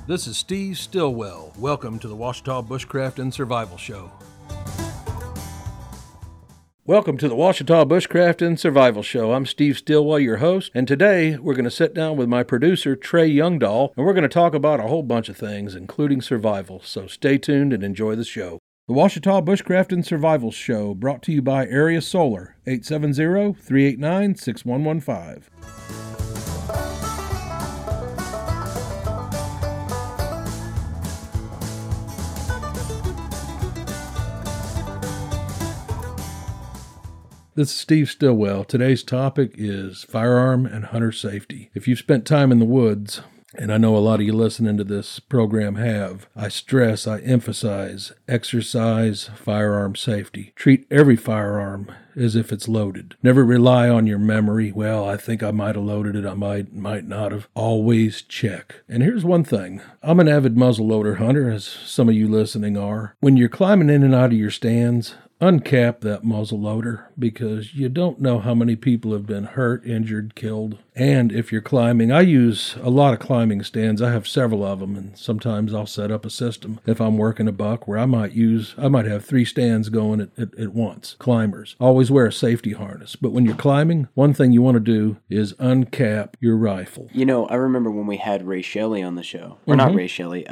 This is Steve Stillwell. Welcome to the Ouachita Bushcraft and Survival Show. Welcome to the Ouachita Bushcraft and Survival Show. I'm Steve Stillwell, your host, and today we're going to sit down with my producer, Trey Youngdahl, and we're going to talk about a whole bunch of things, including survival. So stay tuned and enjoy the show. The Ouachita Bushcraft and Survival Show, brought to you by Area Solar, 870-389-6115. This is Steve Stillwell. Today's topic is firearm and hunter safety. If you've spent time in the woods, and I know a lot of you listening to this program have, I emphasize, exercise firearm safety. Treat every firearm as if it's loaded. Never rely on your memory. Well, I think I might have loaded it. I might not have. Always check. And here's one thing. I'm an avid muzzleloader hunter, as some of you listening are. When you're climbing in and out of your stands, uncap that muzzle loader, because you don't know how many people have been hurt, injured, killed. And if you're climbing, I use a lot of climbing stands. I have several of them, and sometimes I'll set up a system if I'm working a buck where I might have 3 stands going at once. Climbers. Always wear a safety harness. But when you're climbing, one thing you want to do is uncap your rifle. You know, I remember when we had Ray Shelley on the show. Or not Ray Shelley,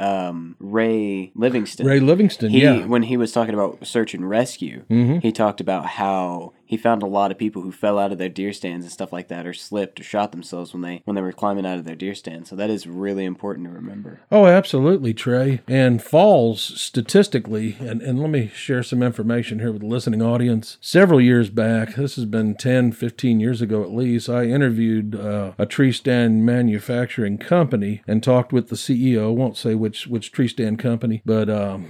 Ray Livingston. Ray Livingston, yeah. When he was talking about search and rescue, he talked about how he found a lot of people who fell out of their deer stands and stuff like that, or slipped or shot themselves when they were climbing out of their deer stand. So that is really important to remember. Oh, absolutely, Trey. And falls, statistically, and let me share some information here with the listening audience. Several years back, this has been 10, 15 years ago at least, I interviewed a tree stand manufacturing company and talked with the CEO. I won't say which tree stand company, but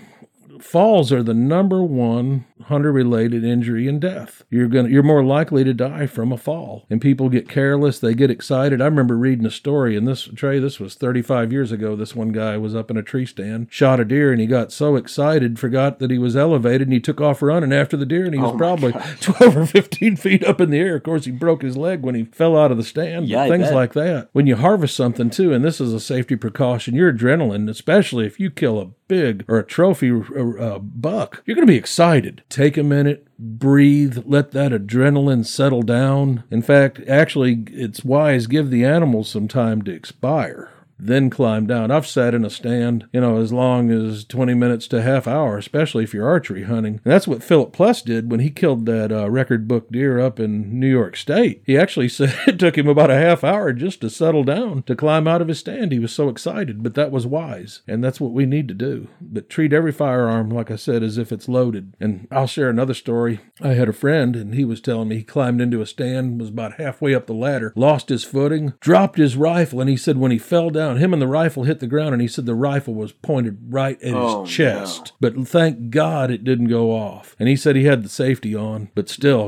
falls are the number one hunter-related injury and death. You're more likely to die from a fall. And people get careless, they get excited. I remember reading a story, and this was 35 years ago. This one guy was up in a tree stand, shot a deer, and he got so excited, forgot that he was elevated, and he took off running after the deer, and he was probably 12 or 15 feet up in the air. Of course, he broke his leg when he fell out of the stand. Yeah, things like that. When you harvest something, too, and this is a safety precaution, your adrenaline, especially if you kill a big or a trophy buck, you're going to be excited. Take a minute, breathe, let that adrenaline settle down. In fact, actually, it's wise, give the animals some time to expire, then climb down. I've sat in a stand, as long as 20 minutes to a half hour, especially if you're archery hunting. And that's what Philip Pless did when he killed that record book deer up in New York State. He actually said it took him about a half hour just to settle down, to climb out of his stand. He was so excited, but that was wise. And that's what we need to do. But treat every firearm, like I said, as if it's loaded. And I'll share another story. I had a friend, and he was telling me he climbed into a stand, was about halfway up the ladder, lost his footing, dropped his rifle, and he said when he fell down, him and the rifle hit the ground, and he said the rifle was pointed right at his chest. No. But thank God it didn't go off. And he said he had the safety on, but still,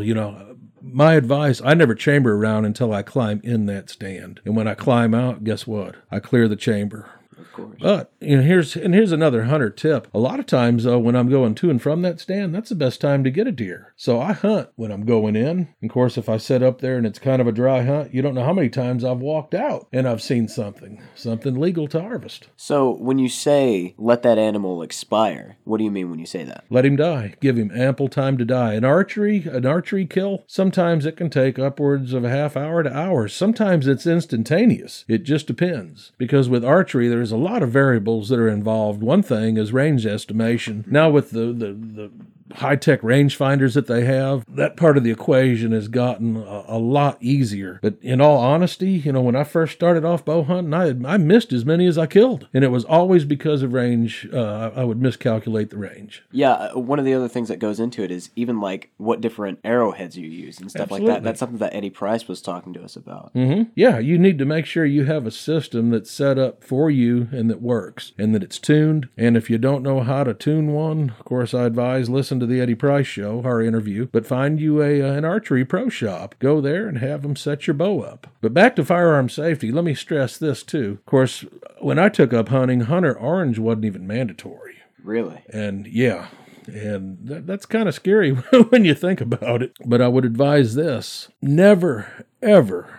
my advice, I never chamber around until I climb in that stand. And when I climb out, guess what? I clear the chamber. Of course. But here's another hunter tip. A lot of times, when I'm going to and from that stand, that's the best time to get a deer. So I hunt when I'm going in. Of course, if I sit up there and it's kind of a dry hunt, you don't know how many times I've walked out and I've seen something legal to harvest. So when you say let that animal expire, what do you mean when you say that? Let him die. Give him ample time to die. An archery kill, sometimes it can take upwards of a half hour to hours. Sometimes it's instantaneous. It just depends. Because with archery, there's a lot of variables that are involved. One thing is range estimation. Now with the high-tech rangefinders that they have, that part of the equation has gotten a lot easier. But in all honesty, when I first started off bow hunting, I missed as many as I killed. And it was always because of range. I would miscalculate the range. Yeah, one of the other things that goes into it is even like what different arrowheads you use and stuff like that. That's something that Eddie Price was talking to us about. Mm-hmm. Yeah, you need to make sure you have a system that's set up for you and that works and that it's tuned. And if you don't know how to tune one, of course, I advise listen to the Eddie Price show, our interview, but find you an archery pro shop. Go there and have them set your bow up. But back to firearm safety, let me stress this too. Of course, when I took up hunting, Hunter Orange wasn't even mandatory. Really? And yeah. And that's kind of scary when you think about it. But I would advise this. Never, ever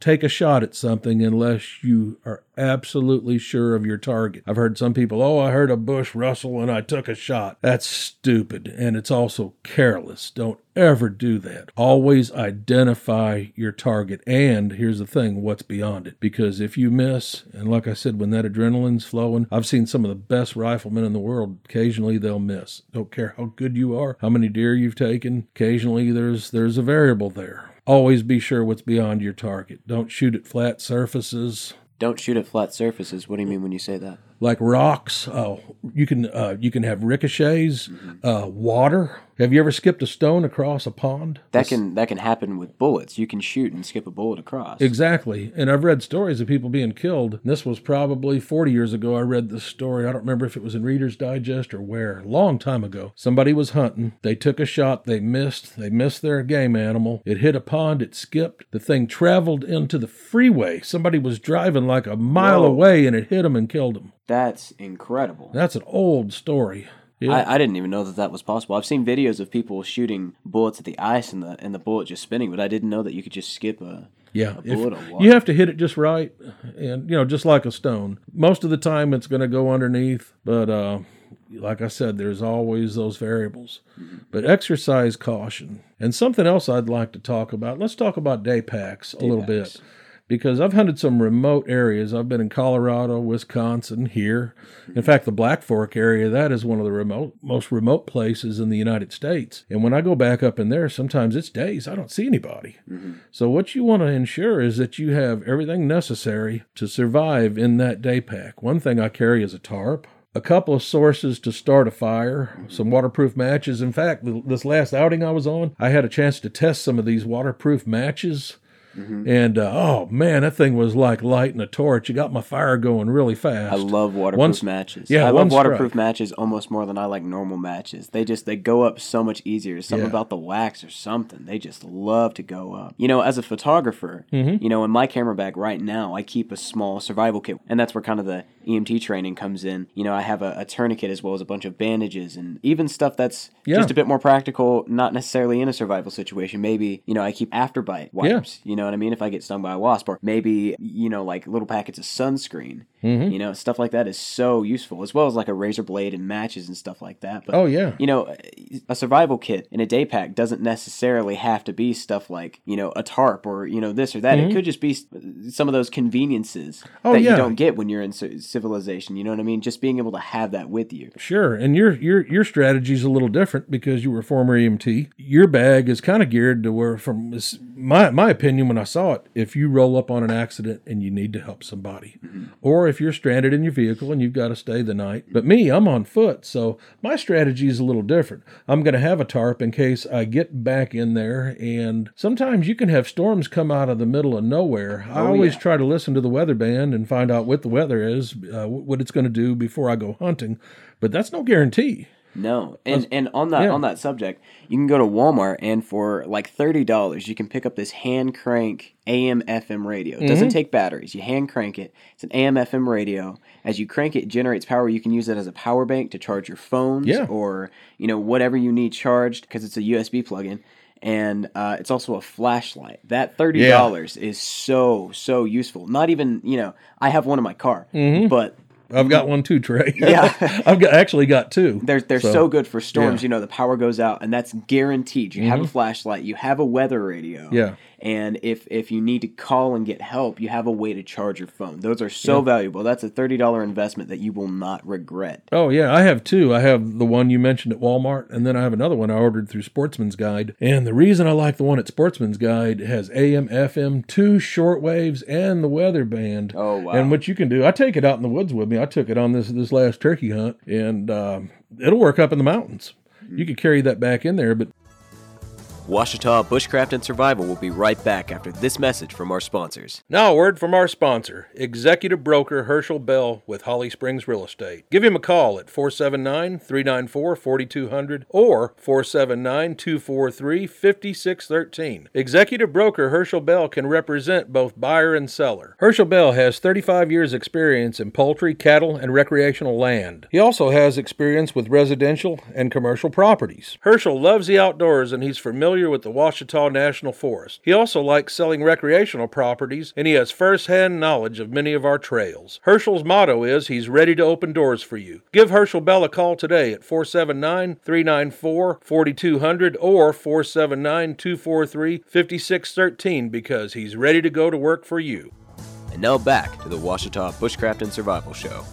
take a shot at something unless you are absolutely sure of your target. I've heard some people, oh, I heard a bush rustle and I took a shot. That's stupid, and it's also careless. Don't ever do that. Always identify your target, and here's the thing, what's beyond it. Because if you miss, and like I said, when that adrenaline's flowing, I've seen some of the best riflemen in the world, occasionally they'll miss. Don't care how good you are, how many deer you've taken, occasionally there's a variable there. Always be sure what's beyond your target. Don't shoot at flat surfaces. Don't shoot at flat surfaces. What do you mean when you say that? Like rocks. You can have ricochets, water. Have you ever skipped a stone across a pond? That can happen with bullets. You can shoot and skip a bullet across. Exactly. And I've read stories of people being killed. This was probably 40 years ago. I read this story. I don't remember if it was in Reader's Digest or where. A long time ago. Somebody was hunting. They took a shot. They missed. They missed their game animal. It hit a pond. It skipped. The thing traveled into the freeway. Somebody was driving like a mile away, and it hit them and killed them. That's incredible. That's an old story. Yeah. I didn't even know that was possible. I've seen videos of people shooting bullets at the ice and the bullet just spinning, but I didn't know that you could just skip a bullet of water. You have to hit it just right, and just like a stone. Most of the time it's going to go underneath, but like I said, there's always those variables. Mm-hmm. But exercise caution. And something else I'd like to talk about. Let's talk about day packs a little bit. Because I've hunted some remote areas. I've been in Colorado, Wisconsin, here. In fact, the Black Fork area, that is one of the most remote places in the United States. And when I go back up in there, sometimes it's days. I don't see anybody. Mm-hmm. So what you want to ensure is that you have everything necessary to survive in that day pack. One thing I carry is a tarp, a couple of sources to start a fire, some waterproof matches. In fact, this last outing I was on, I had a chance to test some of these waterproof matches. Mm-hmm. And, oh, man, that thing was like lighting a torch. It got my fire going really fast. I love waterproof matches. Yeah, I love waterproof matches almost more than I like normal matches. They go up so much easier. Something about the wax or something. They just love to go up. As a photographer, in my camera bag right now, I keep a small survival kit. And that's where kind of the EMT training comes in. I have a tourniquet as well as a bunch of bandages and even stuff that's just a bit more practical, not necessarily in a survival situation. Maybe, I keep afterbite wipes. You know what I mean? If I get stung by a wasp, or maybe, like little packets of sunscreen, stuff like that is so useful, as well as like a razor blade and matches and stuff like that. But, a survival kit in a day pack doesn't necessarily have to be stuff like, a tarp or, this or that. It could just be some of those conveniences that you don't get when you're in civilization. You know what I mean? Just being able to have that with you. Sure. And your strategy is a little different because you were a former EMT. Your bag is kind of geared to where, from my opinion, when I saw it, if you roll up on an accident and you need to help somebody, or if you're stranded in your vehicle and you've got to stay the night. But me, I'm on foot, so my strategy is a little different. I'm going to have a tarp in case I get back in there, and sometimes you can have storms come out of the middle of nowhere. I always try to listen to the weather band and find out what the weather is, what it's going to do before I go hunting, but that's no guarantee. No, and on that subject, you can go to Walmart and for like $30, you can pick up this hand crank AM/FM radio. It doesn't take batteries. You hand crank it. It's an AM/FM radio. As you crank it, it generates power. You can use it as a power bank to charge your phones or whatever you need charged, because it's a USB plug-in. And it's also a flashlight. That $30 is so useful. Not even, I have one in my car, but I've got one too, Trey. Yeah. I've actually got two. They're so good for storms. The power goes out, and that's guaranteed. You have a flashlight. You have a weather radio. Yeah. And if you need to call and get help, you have a way to charge your phone. Those are so valuable. That's a $30 investment that you will not regret. Oh, yeah. I have two. I have the one you mentioned at Walmart, and then I have another one I ordered through Sportsman's Guide. And the reason I like the one at Sportsman's Guide, it has AM, FM, 2 shortwaves, and the weather band. Oh, wow. And what you can do, I take it out in the woods with me. I took it on this last turkey hunt, and it'll work up in the mountains. You could carry that back in there, but Ouachita Bushcraft and Survival will be right back after this message from our sponsors. Now a word from our sponsor, Executive Broker Herschel Bell with Holly Springs Real Estate. Give him a call at 479-394-4200 or 479-243-5613. Executive Broker Herschel Bell can represent both buyer and seller. Herschel Bell has 35 years experience in poultry, cattle, and recreational land. He also has experience with residential and commercial properties. Herschel loves the outdoors, and he's familiar familiar with the Ouachita National Forest. He also likes selling recreational properties, and he has first-hand knowledge of many of our trails. Herschel's motto is he's ready to open doors for you. Give Herschel Bell a call today at 479-394-4200 or 479-243-5613 because he's ready to go to work for you. And now back to the Ouachita Bushcraft and Survival Show.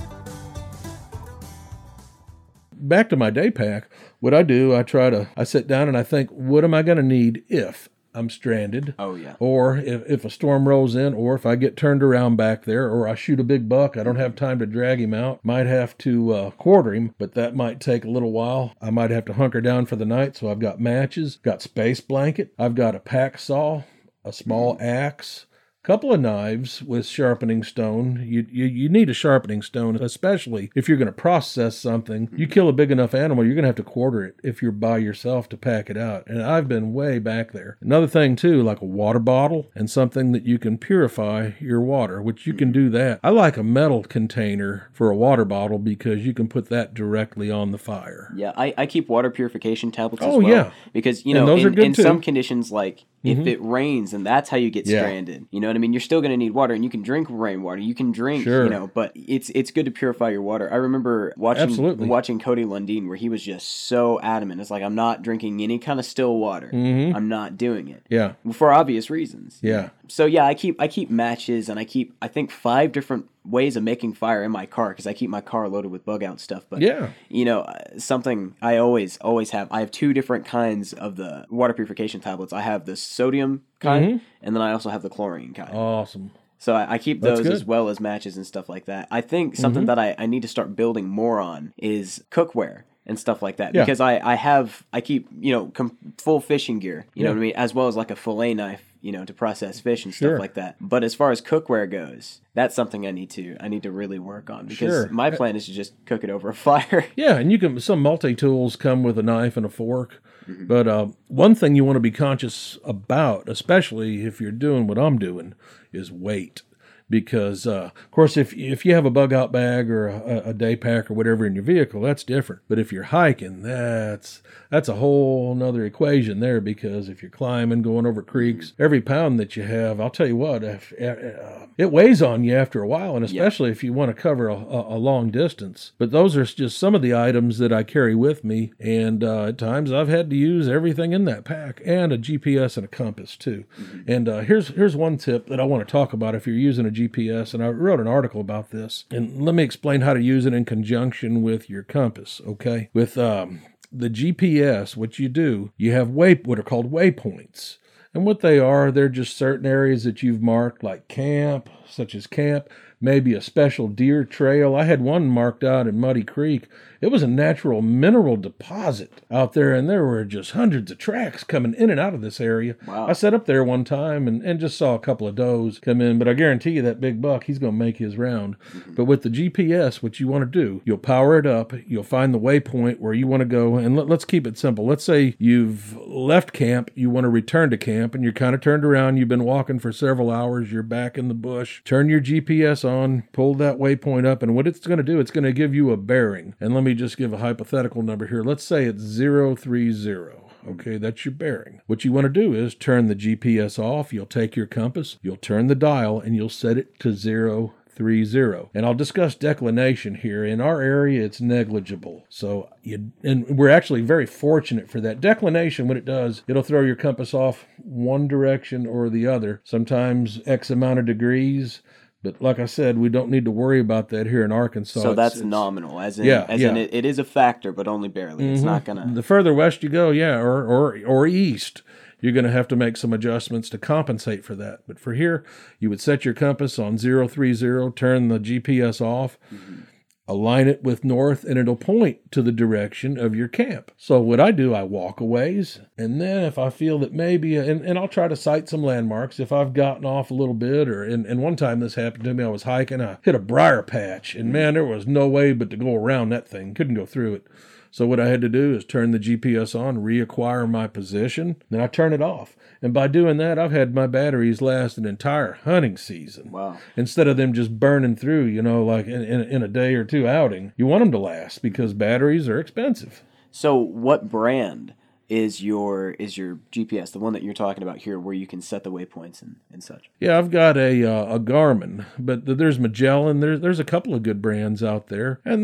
Back to my day pack, what I do, I sit down and I think, what am I going to need if I'm stranded? Oh, yeah. Or if a storm rolls in, or if I get turned around back there, or I shoot a big buck, I don't have time to drag him out. Might have to quarter him, but that might take a little while. I might have to hunker down for the night, so I've got matches, got space blanket, I've got a pack saw, a small axe, couple of knives with sharpening stone. You need a sharpening stone, especially if you're going to process something. You kill a big enough animal, you're going to have to quarter it if you're by yourself to pack it out. And I've been way back there. Another thing too, like a water bottle and something that you can purify your water, which you can do that. I like a metal container for a water bottle because you can put that directly on the fire. Yeah, I keep water purification tablets as Oh, well. yeah. Because, you And know, those are good in too. some conditions, like if it rains and that's how you get stranded, you know what I mean? You're still going to need water, and you can drink rainwater. You can drink, Sure. you know, but it's good to purify your water. I remember Absolutely. watching Cody Lundin where he was just so adamant. It's like, I'm not drinking any kind of still water. I'm not doing it. Yeah. For obvious reasons. Yeah. So yeah, I keep matches, and I think 5 different ways of making fire in my car because I keep my car loaded with bug out stuff. But Yeah. you know, something I always have. I have 2 different kinds of the water purification tablets. I have the sodium kind, and then I also have the chlorine kind. Awesome. So I keep That's those good. as well as matches and stuff like that. I think something that I need to start building more on is cookware and stuff like that. Yeah. Because I keep, you know, full fishing gear, you know what I mean? As well as like a fillet knife, you know, to process fish and Sure. stuff like that. But as far as cookware goes, that's something I need to really work on because Sure. my plan is to just cook it over a fire. Yeah, and some multi-tools come with a knife and a fork. But one thing you want to be conscious about, especially if you're doing what I'm doing, is weight. Because, of course, if you have a bug out bag or a day pack or whatever in your vehicle, that's different. But if you're hiking, that's a whole nother equation there. Because if you're climbing, going over creeks, every pound that you have, I'll tell you what, it weighs on you after a while, and especially if you want to cover a long distance. But those are just some of the items that I carry with me, and at times I've had to use everything in that pack, and a GPS and a compass too. And here's one tip that I want to talk about if you're using a GPS, and I wrote an article about this, and let me explain how to use it in conjunction with your compass, okay? With the GPS, what you do, you have what are called waypoints. And what they are, they're just certain areas that you've marked, like camp, such as camp, maybe a special deer trail. I had one marked out in Muddy Creek. It was a natural mineral deposit out there, and there were just hundreds of tracks coming in and out of this area. Wow. I sat up there one time and just saw a couple of does come in, but I guarantee you that big buck, he's going to make his round. But with the GPS, what you want to do, you'll power it up, you'll find the waypoint where you want to go, and let's keep it simple. Let's say you've left camp, you want to return to camp, and you're kind of turned around, you've been walking for several hours, you're back in the bush. Turn your GPS on, pull that waypoint up, and what it's going to do, it's going to give you a bearing. And let me just give a hypothetical number here. Let's say it's 030. Okay, that's your bearing. What you want to do is turn the GPS off. You'll take your compass, you'll turn the dial, and you'll set it to 030. And I'll discuss declination here. In our area, it's negligible. So, and we're actually very fortunate for that. Declination, what it does, it'll throw your compass off one direction or the other, sometimes X amount of degrees. But like I said, we don't need to worry about that here in Arkansas. So that's nominal, as in it is a factor, but only barely. It's not gonna. The further west you go, or east, you're going to have to make some adjustments to compensate for that. But for here, you would set your compass on 030, turn the GPS off, align it with north, and it'll point to the direction of your camp. So what I do, I walk a ways, and then if I feel that maybe, and I'll try to cite some landmarks if I've gotten off a little bit, and one time this happened to me, I was hiking, I hit a briar patch, and man, there was no way but to go around that thing, couldn't go through it. So what I had to do is turn the GPS on, reacquire my position, then I turn it off. And by doing that, I've had my batteries last an entire hunting season. Wow. Instead of them just burning through, like in a day or two outing. You want them to last because batteries are expensive. So what brand is your GPS, the one that you're talking about here, where you can set the waypoints and such? Yeah, I've got a Garmin, but there's Magellan. There's a couple of good brands out there, and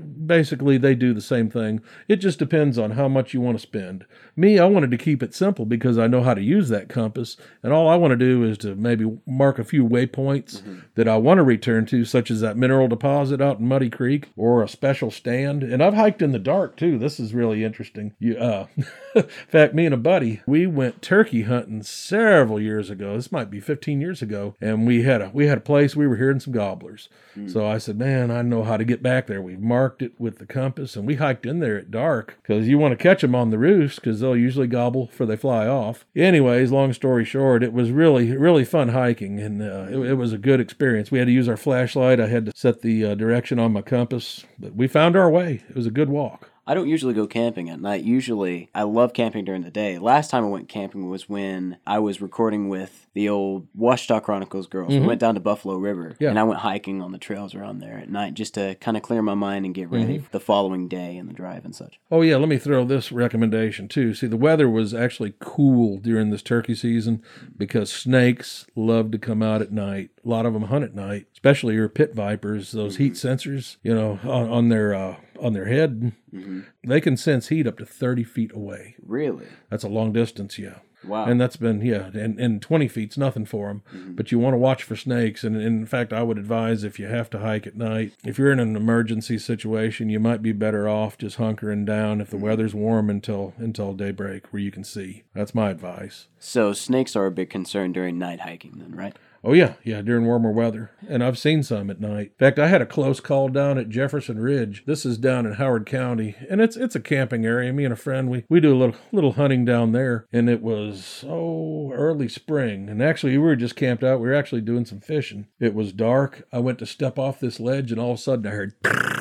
they do the same thing. It just depends on how much you want to spend. Me, I wanted to keep it simple because I know how to use that compass, and all I want to do is to maybe mark a few waypoints that I want to return to, such as that mineral deposit out in Muddy Creek or a special stand. And I've hiked in the dark too. This is really interesting. In fact, me and a buddy, we went turkey hunting several years ago. This might be 15 years ago, and we had a place we were hearing some gobblers. So I said, man, I know how to get back there. We marked it with the compass, and we hiked in there at dark because you want to catch them on the roost because they'll usually gobble before they fly off. Anyways, long story short, it was really, really fun hiking, and it was a good experience. We had to use our flashlight. I had to set the direction on my compass, but we found our way. It was a good walk. I don't usually go camping at night. Usually, I love camping during the day. Last time I went camping was when I was recording with the old Washita Chronicles girls. We went down to Buffalo River, and I went hiking on the trails around there at night just to kind of clear my mind and get ready for the following day and the drive and such. Oh, yeah, let me throw this recommendation, too. See, the weather was actually cool during this turkey season because snakes love to come out at night. A lot of them hunt at night, especially your pit vipers, those heat sensors, on their head. They can sense heat up to 30 feet away. Really? That's a long distance, yeah. Wow. And that's been, and 20 feet's nothing for them. But you want to watch for snakes. And in fact, I would advise if you have to hike at night, if you're in an emergency situation, you might be better off just hunkering down if the weather's warm until daybreak where you can see. That's my advice. So snakes are a big concern during night hiking then, right? Oh, yeah, during warmer weather. And I've seen some at night. In fact, I had a close call down at Jefferson Ridge. This is down in Howard County, and it's a camping area. Me and a friend, we do a little hunting down there, and it was, early spring. And actually, we were just camped out. We were actually doing some fishing. It was dark. I went to step off this ledge, and all of a sudden I heard...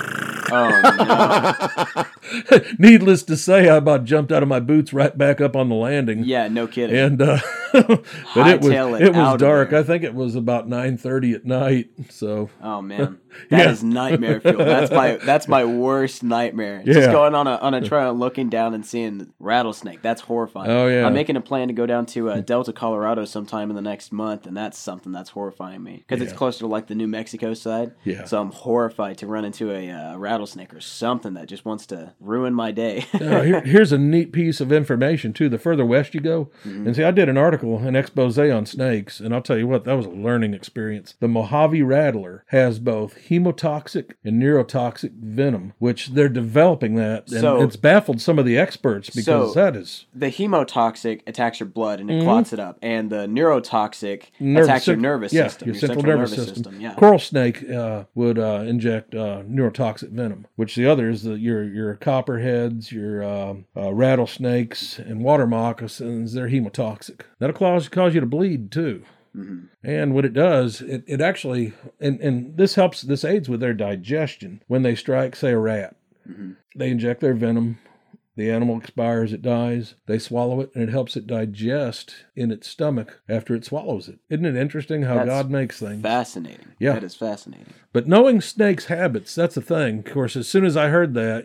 Oh, no. Needless to say, I about jumped out of my boots right back up on the landing. Yeah, no kidding. And but it was dark. I think it was about 9:30 at night. So oh man, that is nightmare fuel. That's my worst nightmare. Just going on a trail and looking down and seeing rattlesnake. That's horrifying. Oh yeah. I'm making a plan to go down to Delta, Colorado sometime in the next month, and that's something that's horrifying me because it's closer to like the New Mexico side. Yeah. So I'm horrified to run into a rattlesnake or something that just wants to ruin my day. Here's a neat piece of information too. The further west you go, and see, I did an article, an expose on snakes, and I'll tell you what, that was a learning experience. The Mojave rattler has both hemotoxic and neurotoxic venom, which they're developing that, and it's baffled some of the experts because that is... The hemotoxic attacks your blood and it clots it up, and the neurotoxic attacks your nervous system, your central nervous system. Yeah. Coral snake would inject neurotoxic venom, which the others, your copperheads, your rattlesnakes, and water moccasins, they're hemotoxic. That'll cause you to bleed too. And what it does, it actually, and this aids with their digestion. When they strike, say, a rat, they inject their venom. The animal expires, it dies. They swallow it, and it helps it digest in its stomach after it swallows it. Isn't it interesting how God makes things? Fascinating. Yeah. That is fascinating. But knowing snakes' habits, that's the thing. Of course, as soon as I heard that,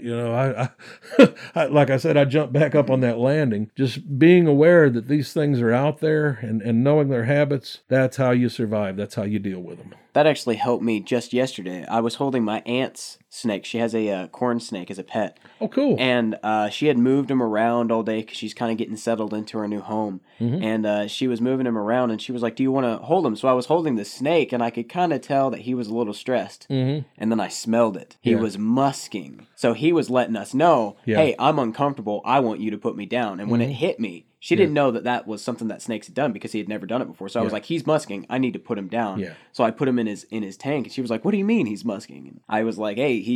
I like I said, I jumped back up on that landing. Just being aware that these things are out there and knowing their habits, that's how you survive. That's how you deal with them. That actually helped me just yesterday. I was holding my aunt's snake. She has a corn snake as a pet. Oh, cool. And she had moved him around all day because she's kind of getting settled into her new home. And she was moving him around, and she was like, do you want to hold him? So I was holding the snake, and I could kind of tell that he was a little stressed. And then I smelled it. He was musking. So he was letting us know, hey, I'm uncomfortable. I want you to put me down. And when it hit me, she didn't know that was something that snakes had done because he had never done it before. So I was like, he's musking. I need to put him down. So I put him in his tank, and she was like, what do you mean he's musking? And I was like, hey,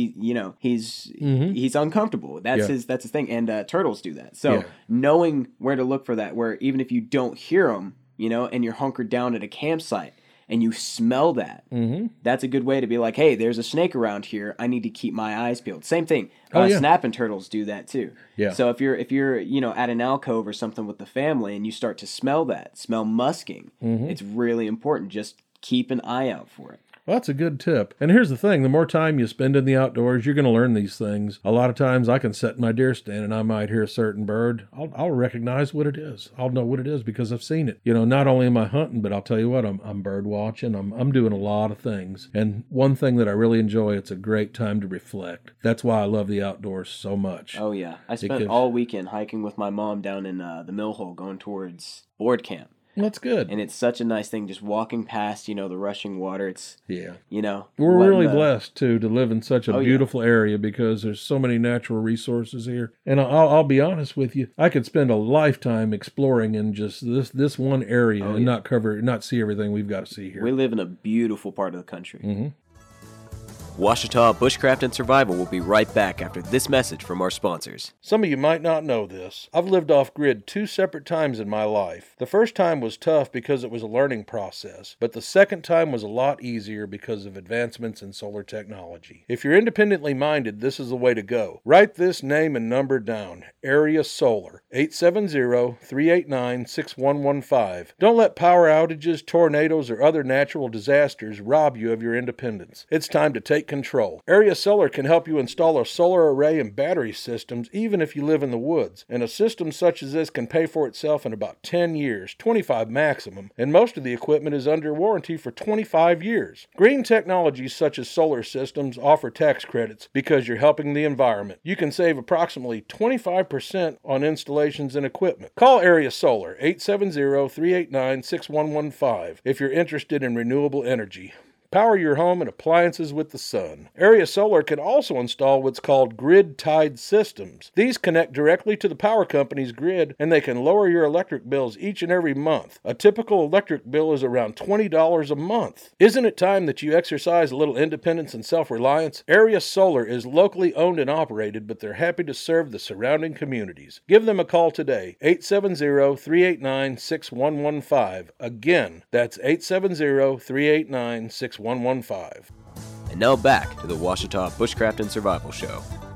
he's uncomfortable. That's his thing. And turtles do that. So knowing where to look for that, where even if you don't hear them, and you're hunkered down at a campsite, and you smell that, that's a good way to be like, hey, there's a snake around here. I need to keep my eyes peeled. Same thing. Snapping turtles do that too. So if you're at an alcove or something with the family and you start to smell musking, it's really important. Just keep an eye out for it. Well, that's a good tip. And here's the thing. The more time you spend in the outdoors, you're going to learn these things. A lot of times I can sit in my deer stand and I might hear a certain bird. I'll recognize what it is. I'll know what it is because I've seen it. You know, not only am I hunting, but I'll tell you what, I'm bird watching. I'm doing a lot of things. And one thing that I really enjoy, it's a great time to reflect. That's why I love the outdoors so much. Oh, yeah. I spent all weekend hiking with my mom down in the Mill Hole going towards board camp. That's good. And it's such a nice thing just walking past, the rushing water. It's, We're really blessed, too, to live in such a beautiful area because there's so many natural resources here. And I'll be honest with you, I could spend a lifetime exploring in just this one area and not see everything we've got to see here. We live in a beautiful part of the country. Mm-hmm. Washita Bushcraft and Survival will be right back after this message from our sponsors. Some of you might not know this. I've lived off-grid 2 separate times in my life. The first time was tough because it was a learning process, but the second time was a lot easier because of advancements in solar technology. If you're independently minded, this is the way to go. Write this name and number down. Area Solar, 870-389-6115. Don't let power outages, tornadoes, or other natural disasters rob you of your independence. It's time to take control. Area Solar can help you install a solar array and battery systems even if you live in the woods. And a system such as this can pay for itself in about 10 years, 25 maximum, and most of the equipment is under warranty for 25 years. Green technologies such as solar systems offer tax credits because you're helping the environment. You can save approximately 25% on installations and equipment. Call Area Solar, 870-389-6115 if you're interested in renewable energy. Power your home and appliances with the sun. Area Solar can also install what's called grid-tied systems. These connect directly to the power company's grid, and they can lower your electric bills each and every month. A typical electric bill is around $20 a month. Isn't it time that you exercise a little independence and self-reliance? Area Solar is locally owned and operated, but they're happy to serve the surrounding communities. Give them a call today, 870-389-6115. Again, that's 870-389-6115. And now back to the Washita Bushcraft and Survival Show.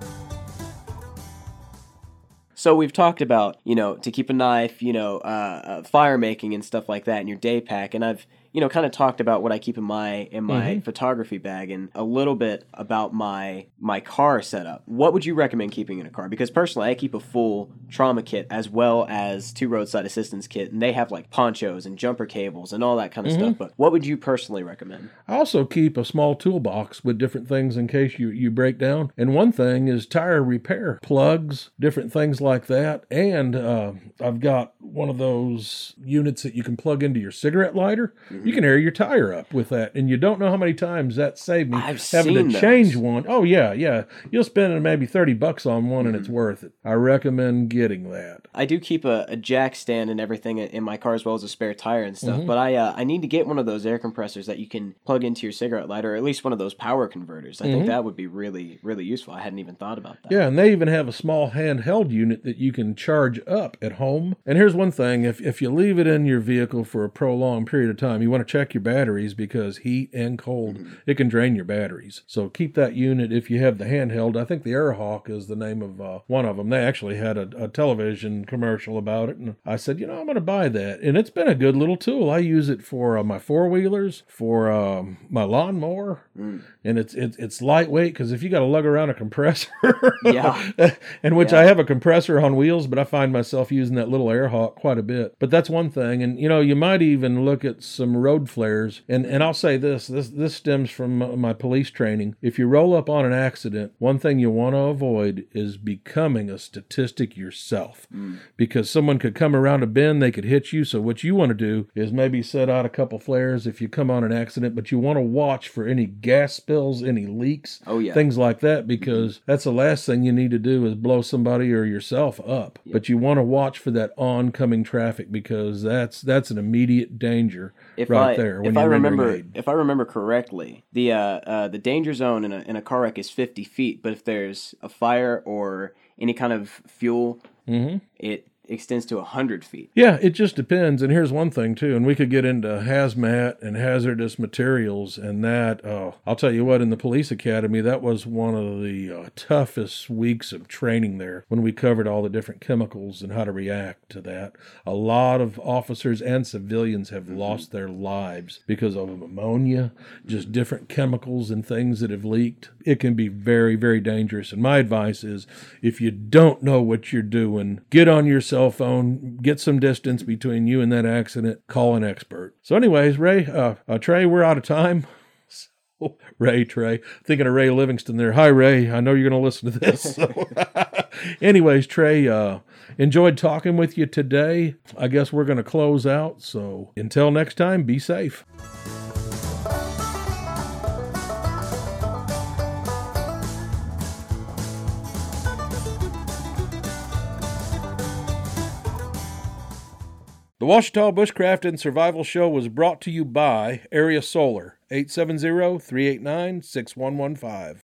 So we've talked about, to keep a knife, fire making and stuff like that in your day pack. And I've, kind of talked about what I keep in my photography bag and a little bit about my car setup. What would you recommend keeping in a car? Because personally, I keep a full trauma kit as well as 2 roadside assistance kit, and they have like ponchos and jumper cables and all that kind of stuff. But what would you personally recommend? I also keep a small toolbox with different things in case you break down. And one thing is tire repair, plugs, different things like that. And I've got one of those units that you can plug into your cigarette lighter. You can air your tire up with that, and you don't know how many times that saved me having to change one. Oh, yeah. You'll spend maybe $30 on one, and it's worth it. I recommend getting that. I do keep a jack stand and everything in my car as well as a spare tire and stuff, but I need to get one of those air compressors that you can plug into your cigarette lighter, or at least one of those power converters. I think that would be really, really useful. I hadn't even thought about that. Yeah, and they even have a small handheld unit that you can charge up at home. And here's one thing. If you leave it in your vehicle for a prolonged period of time, you want to check your batteries because heat and cold, it can drain your batteries. So keep that unit if you have the handheld. I think the Airhawk is the name of one of them. They actually had a television commercial about it, and I said, I'm going to buy that. And it's been a good little tool. I use it for my four-wheelers, for my lawnmower, and it's lightweight because if you got to lug around a compressor, and which I have a compressor on wheels, but I find myself using that little Airhawk quite a bit. But that's one thing. And, you might even look at some road flares. And I'll say this stems from my police training. If you roll up on an accident, one thing you want to avoid is becoming a statistic yourself. Because someone could come around a bend, they could hit you. So what you want to do is maybe set out a couple flares if you come on an accident, but you want to watch for any gas spills, any leaks, things like that, because that's the last thing you need to do is blow somebody or yourself up. But you want to watch for that oncoming traffic because that's an immediate danger there. If I remember correctly, the danger zone in a car wreck is 50 feet. But if there's a fire or any kind of fuel, extends to 100 feet. Yeah, it just depends. And here's one thing, too, and we could get into hazmat and hazardous materials and that. I'll tell you what, in the police academy, that was one of the toughest weeks of training there when we covered all the different chemicals and how to react to that. A lot of officers and civilians have lost their lives because of ammonia, just different chemicals and things that have leaked. It can be very, very dangerous. And my advice is, if you don't know what you're doing, get on your cell phone, get some distance between you and that accident, call an expert. So anyways, Ray, Trey, we're out of time. Trey, thinking of Ray Livingston there. Hi, Ray. I know you're going to listen to this. So. Anyways, Trey, enjoyed talking with you today. I guess we're going to close out. So until next time, be safe. The Ouachita Bushcraft and Survival Show was brought to you by Area Solar, 870-389-6115.